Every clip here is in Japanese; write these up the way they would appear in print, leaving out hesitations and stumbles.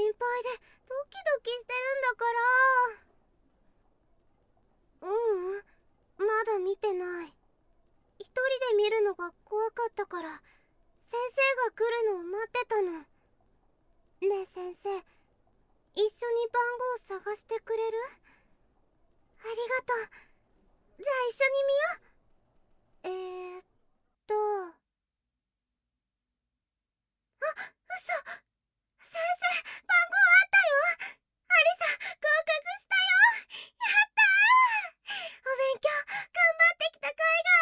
心配でドキドキしてるんだから。まだ見てない。一人で見るのが怖かったから先生が来るのを待ってたの。ねえ先生、一緒に番号を探してくれる？ありがとう。じゃあ一緒に見よう。あ、嘘。先生、番号あったよ。アリサ、合格したよ。やったー。お勉強頑張ってきた甲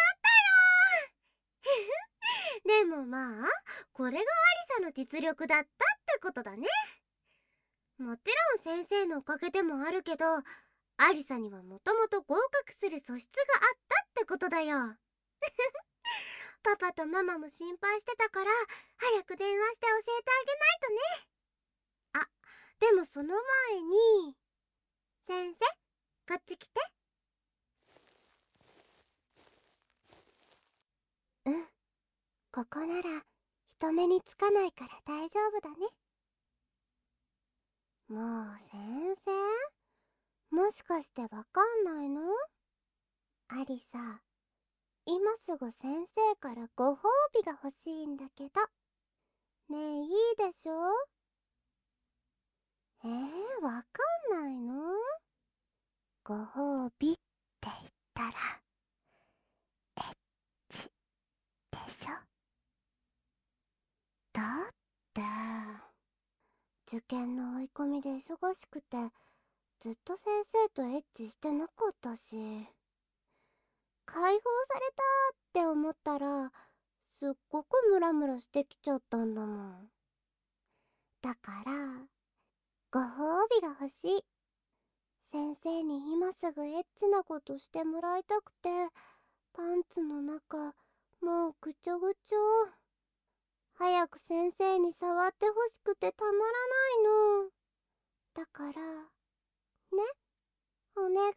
斐があったよ。でもまあ、これがアリサの実力だったってことだね。もちろん先生のおかげでもあるけど、アリサにはもともと合格する素質があったってことだよ。パパとママも心配してたから、早く電話して教えてあげないとね。あ、でもその前に、先生、こっち来て。うん、ここなら人目につかないから大丈夫だね。もう先生、もしかしてわかんないの？アリサ、今すぐ先生からご褒美が欲しいんだけど。ねえ、いいでしょ？わかんないの？ご褒美って言ったら、エッチでしょ？だって、受験の追い込みで忙しくて、ずっと先生とエッチしてなかったし、解放されたって思ったら、すっごくムラムラしてきちゃったんだもん。だから、ご褒美が欲しい。先生に今すぐエッチなことしてもらいたくて、パンツの中、もうぐちょぐちょ。早く先生に触ってほしくてたまらないの。だから、ね、お願い。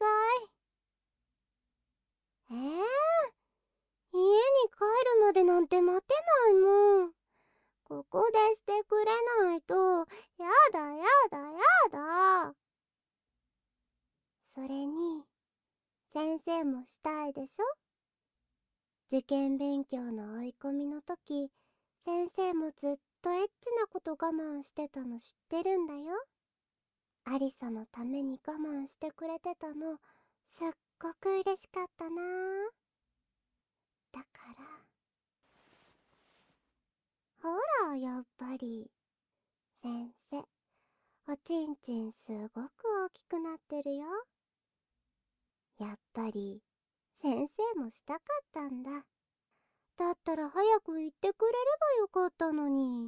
家に帰るまでなんて待てないもん。ここでしてくれないと、やだやだやだ。それに、先生もしたいでしょ？受験勉強の追い込みの時、先生もずっとエッチなこと我慢してたの知ってるんだよ。アリサのために我慢してくれてたの、すっごく嬉しかったな。だから、ほら、やっぱり、先生、おちんちんすごく大きくなってるよ。やっぱり、先生もしたかったんだ。だったら早く言ってくれればよかったのに。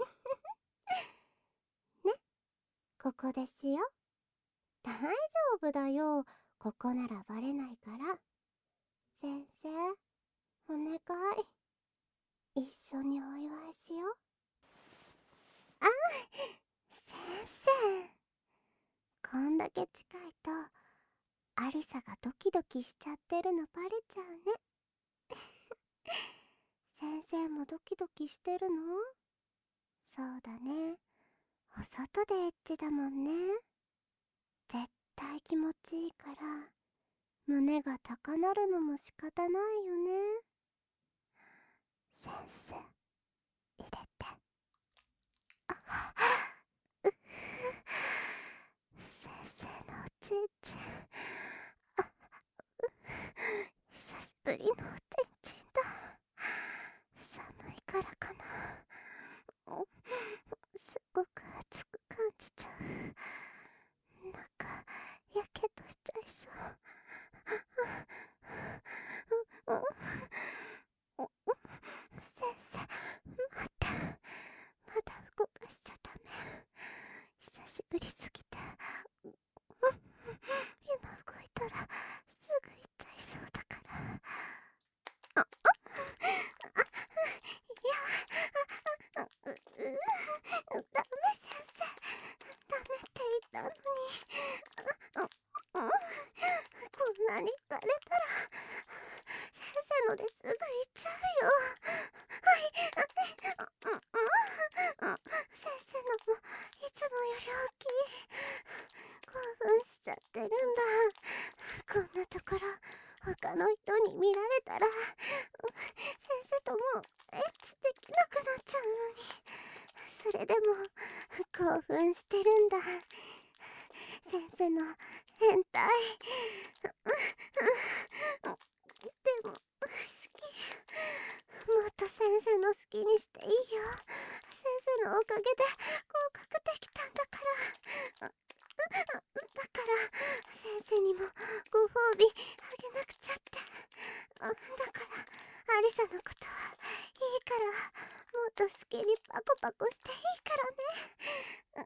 ね、ここでしよ。大丈夫だよ。ここならバレないから。先生、お願い。一緒にお祝いしよう。あ、先生。こんだけ近いと、アリサがドキドキしちゃってるのバレちゃうね。先生もドキドキしてるの？そうだね。お外でエッチだもんね。絶対気持ちいいから、胸が高鳴るのも仕方ないよね。先生、入れて。先生のおちんちん。久しぶりのおちんちんだ。寒いからかな。すごく熱く感じちゃう。なんか、やけどしちゃいそう。先生、待って。まだ動かしちゃダメ。久しぶりすぎて。今動いたらすぐ行っちゃいそうだから。いや、ダメ先生。ダメって言ったのに。こんなにされたら、先生のですぐ行っちゃうよ。はい、先生のもいつもよりこんなところ他の人に見られたら先生ともエッチできなくなっちゃうのに、それでも興奮してるんだ。先生の変態でも好き。もっと先生の好きにしていいよ。先生のおかげで合格できたんだから。だから先生にもご褒美あげなくちゃって。だからアリサのことはいいから、もっと好きにパコパコしていいからね。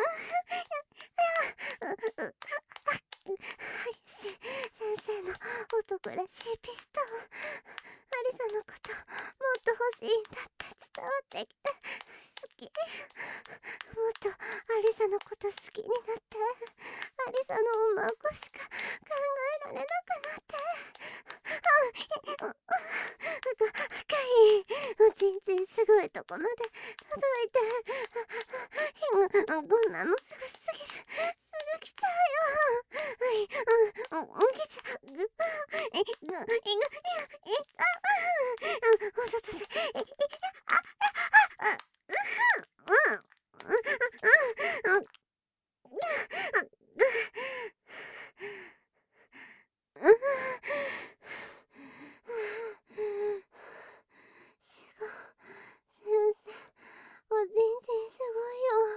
先生の男らしいピストン、アリサのこともっと欲しいんだって伝わってきて好き。もっとアリサのこと好きになって、アリサのおまんこしか考えられなくなって。深いおちんちんすごいとこまで届いて、こんなのすぐすぎる。すぐ来ちゃうよ。来ちゃう。お外ですご先生、おちんちんすごいよ。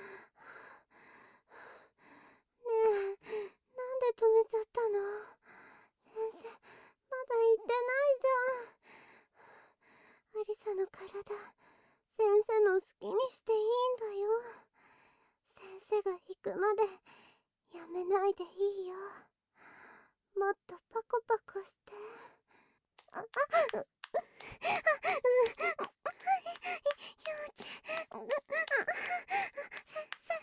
ねえ、なんで止めちゃったの？先生、まだ言ってないじゃん。アリサの体、先生の好きにしていいんだよ。先生が行くまでやめないでいいよ。もっとパコパコして。気持ち先生、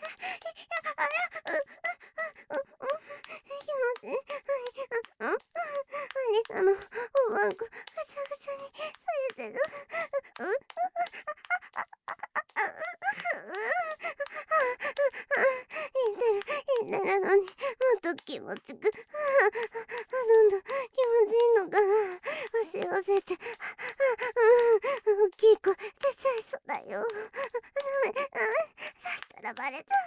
気持ちアリサのおまんこぐちゃぐちゃにされてる。言ってるのにもっと気持ちくどんどん気持ちいいのかな。押し寄せて大きい声出ちゃいそうだよ。ダメ出したらバレちゃ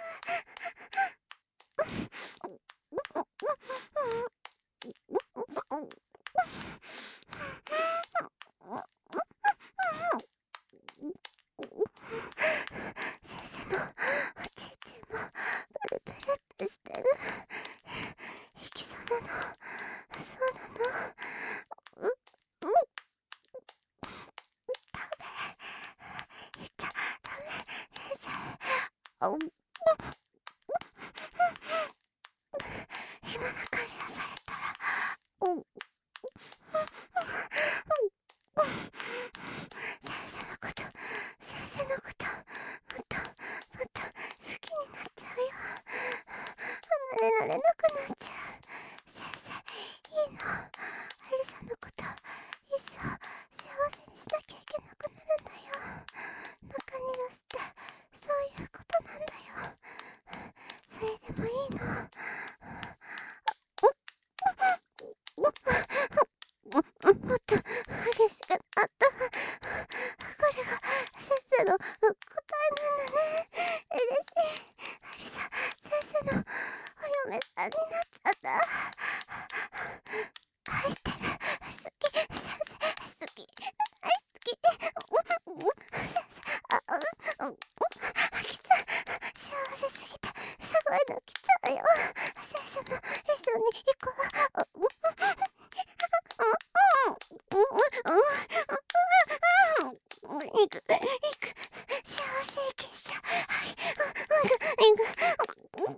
先生のおちんちんもプルプルってしてる。行きそうなの？そうなの？ダメ。言っちゃダメ。先生。今中に出されたら先生のこともっと好きになっちゃうよ。離れられなくなっちゃう。先生、いいの。アリサのこと一生幸せにしなきゃいけなくなるんだよ。中に出すってそういうことなんだよ。それでもいいの？もっと激しくなった。これが先生の答えなんだね。嬉しい。アリサ、先生のお嫁さんになっちゃった。愛してる。好き。先生、好き。大好き。先生、来ちゃう。幸せすぎてすごいの来ちゃうよ。先生も一緒に行こう。行く。幸せ結晶。行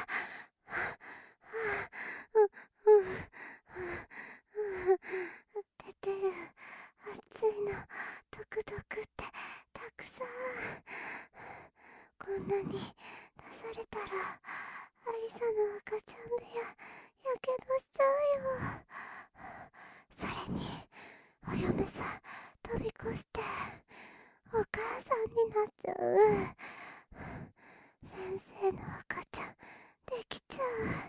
く。 嫁さん飛び越してお母さんになっちゃう。先生の赤ちゃんできちゃ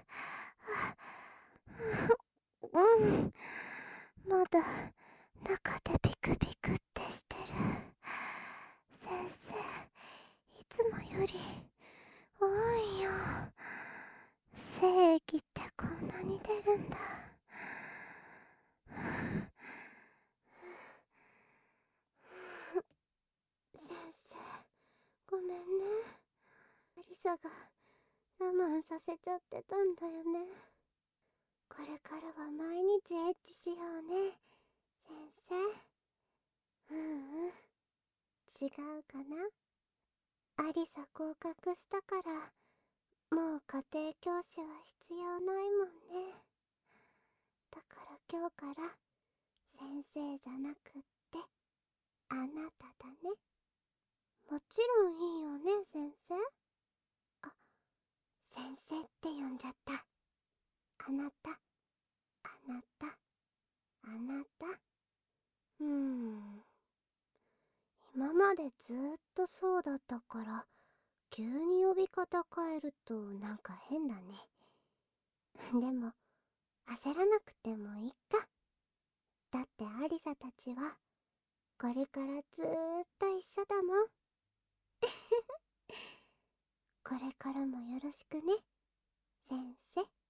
う。うん、まだ中でビクビクってしてる。先生いつもより多いよ。精液ってこんなに出るんだ。先生ごめんね。アリサが我慢させちゃってたんだよね。これからは毎日エッチしようね先生。違うかな。アリサ合格したからもう家庭教師は必要ないもんね。だから今日から先生じゃなくってあなただね。もちろんいいよね先生。あ、先生って呼んじゃった。あなた、あなた、あなた。今までずーっとそうだったから急に呼び方変えるとなんか変だね。でも焦らなくてもいいか。だってアリサたちはこれからずーっと一緒だもん。これからもよろしくね先生。